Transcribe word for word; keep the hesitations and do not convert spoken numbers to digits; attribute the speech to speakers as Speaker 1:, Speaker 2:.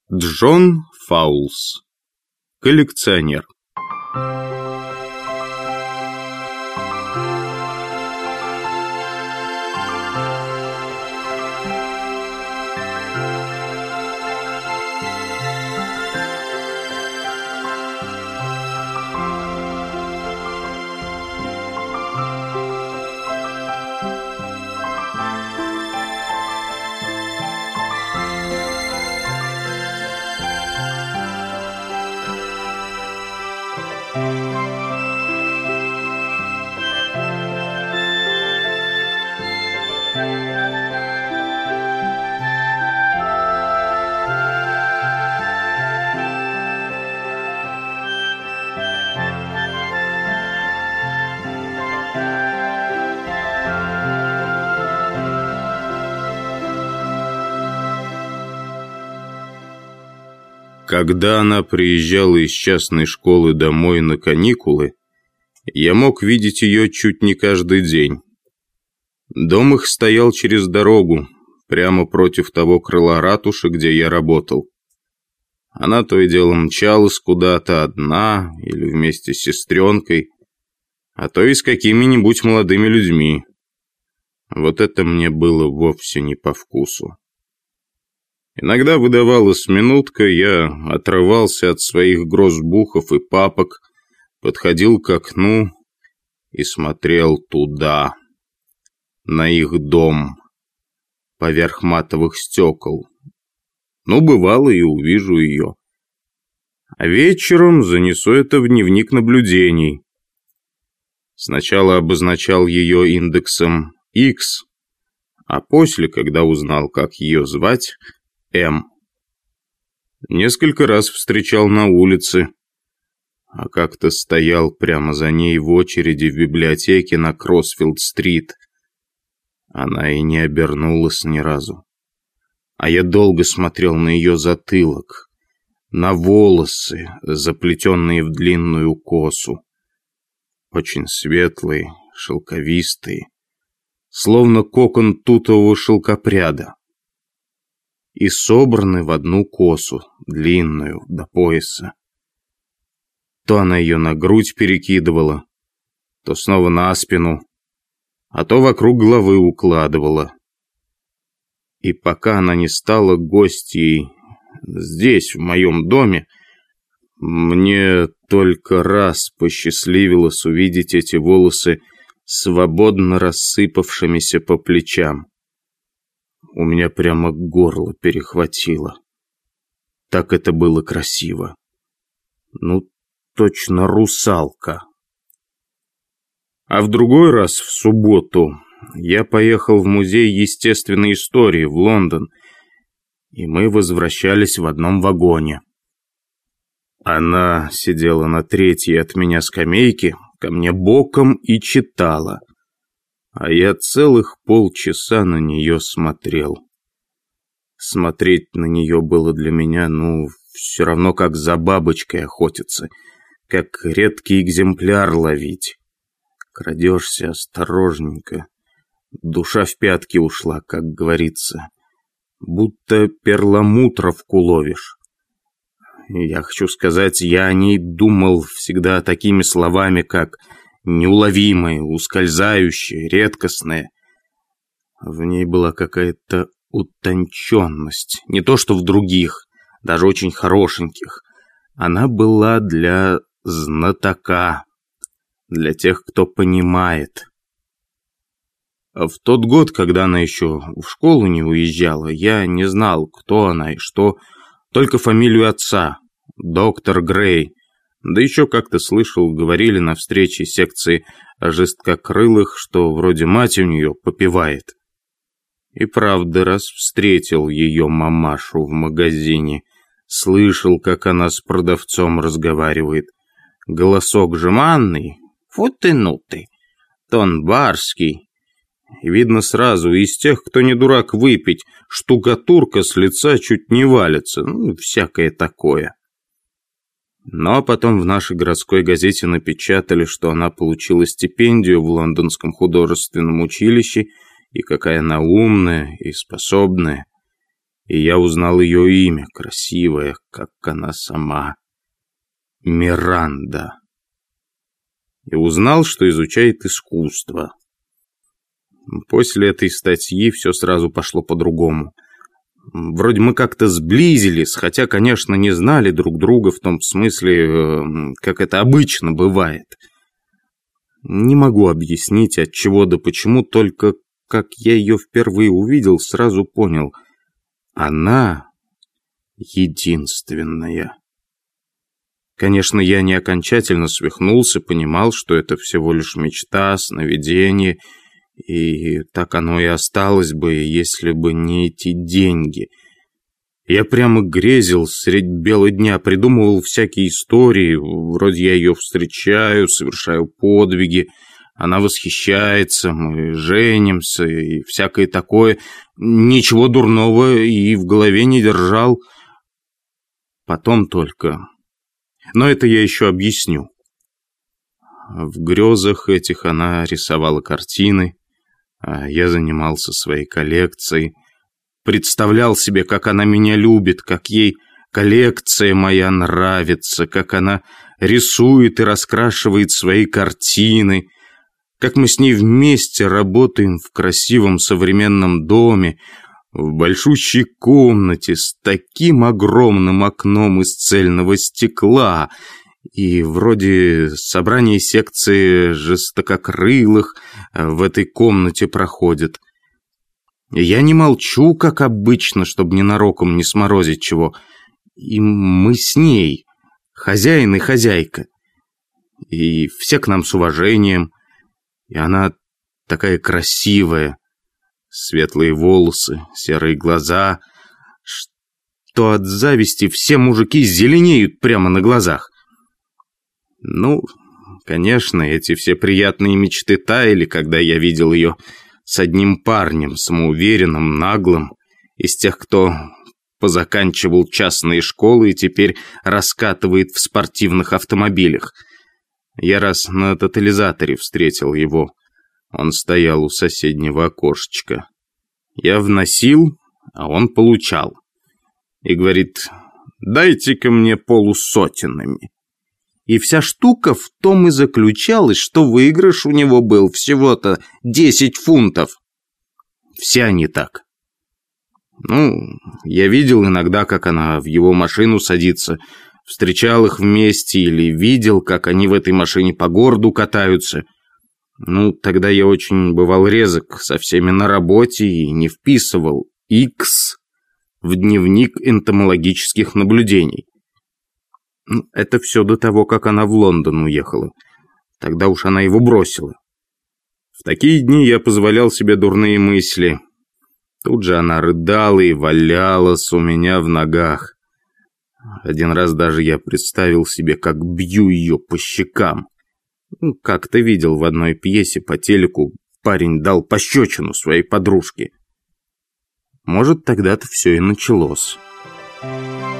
Speaker 1: Джон Фаулс. Коллекционер. Когда она приезжала из частной школы домой на каникулы, я мог видеть ее чуть не каждый день. Дом их стоял через дорогу, прямо против того крыла ратуши, где я работал. Она то и дело мчалась куда-то одна или вместе с сестренкой, а то и с какими-нибудь молодыми людьми. Вот это мне было вовсе не по вкусу. Иногда выдавалась минутка, я отрывался от своих грозбухов и папок, подходил к окну и смотрел туда, на их дом, поверх матовых стекол. Ну, бывало, и увижу ее. А вечером занесу это в дневник наблюдений. Сначала обозначал ее индексом X, а после, когда узнал, как ее звать, М. Несколько раз встречал на улице, а как-то стоял прямо за ней в очереди в библиотеке на Кроссфилд-стрит. Она и не обернулась ни разу. А я долго смотрел на ее затылок, на волосы, заплетенные в длинную косу. Очень светлые, шелковистые, словно кокон тутового шелкопряда. И собраны в одну косу, длинную, до пояса. То она ее на грудь перекидывала, то снова на спину, а то вокруг головы укладывала. И пока она не стала гостьей здесь, в моем доме, мне только раз посчастливилось увидеть эти волосы свободно рассыпавшимися по плечам. У меня прямо горло перехватило. Так это было красиво. Ну, точно русалка. А в другой раз, в субботу, я поехал в музей естественной истории в Лондон, и мы возвращались в одном вагоне. Она сидела на третьей от меня скамейке, ко мне боком и читала. А я целых полчаса на нее смотрел. Смотреть на нее было для меня, ну, все равно как за бабочкой охотиться, как редкий экземпляр ловить. Крадешься осторожненько. Душа в пятки ушла, как говорится. Будто перламутровку ловишь. Я хочу сказать, я о ней думал всегда такими словами, как неуловимое, ускользающее, редкостное. В ней была какая-то утонченность. Не то что в других, даже очень хорошеньких. Она была для знатока, для тех, кто понимает. В тот год, когда она еще в школу не уезжала, я не знал, кто она и что, только фамилию отца, доктор Грей. Да еще как-то слышал, говорили на встрече секции жесткокрылых, что вроде мать у нее попивает. И правда, раз встретил ее мамашу в магазине, слышал, как она с продавцом разговаривает. Голосок жеманный, фу ты ну ты, тон барский. И видно сразу, из тех, кто не дурак выпить, штукатурка с лица чуть не валится, ну, всякое такое. Но потом в нашей городской газете напечатали, что она получила стипендию в Лондонском художественном училище, и какая она умная и способная. И я узнал ее имя, красивое, как она сама. Миранда. И узнал, что изучает искусство. После этой статьи все сразу пошло по-другому. Вроде мы как-то сблизились, хотя, конечно, не знали друг друга в том смысле, как это обычно бывает. Не могу объяснить, от чего да почему, только как я ее впервые увидел, сразу понял. Она единственная. Конечно, я не окончательно свихнулся, понимал, что это всего лишь мечта, сновидение, и так оно и осталось бы, если бы не эти деньги. Я прямо грезил средь бела дня, придумывал всякие истории, вроде я ее встречаю, совершаю подвиги, она восхищается, мы женимся и всякое такое. Ничего дурного и в голове не держал. Потом только... Но это я еще объясню. В грезах этих она рисовала картины, а я занимался своей коллекцией. Представлял себе, как она меня любит, как ей коллекция моя нравится, как она рисует и раскрашивает свои картины, как мы с ней вместе работаем в красивом современном доме, в большущей комнате с таким огромным окном из цельного стекла, и вроде собрание секции жестококрылых в этой комнате проходит. Я не молчу, как обычно, чтобы ненароком не сморозить чего. И мы с ней, хозяин и хозяйка. И все к нам с уважением. И она такая красивая. Светлые волосы, серые глаза, что от зависти все мужики зеленеют прямо на глазах. Ну, конечно, эти все приятные мечты таяли, когда я видел ее с одним парнем, самоуверенным, наглым, из тех, кто позаканчивал частные школы и теперь раскатывает в спортивных автомобилях. Я раз на тотализаторе встретил его. Он стоял у соседнего окошечка. Я вносил, а он получал. И говорит: «Дайте-ка мне полусотенными». И вся штука в том и заключалась, что выигрыш у него был всего-то десять фунтов. Все они так. Ну, я видел иногда, как она в его машину садится, встречал их вместе или видел, как они в этой машине по городу катаются. Ну, тогда я очень бывал резок со всеми на работе и не вписывал X в дневник энтомологических наблюдений. Это все до того, как она в Лондон уехала. Тогда уж она его бросила. В такие дни я позволял себе дурные мысли. Тут же она рыдала и валялась у меня в ногах. Один раз даже я представил себе, как бью ее по щекам. Как-то видел в одной пьесе по телеку, парень дал пощечину своей подружке. Может, тогда-то все и началось.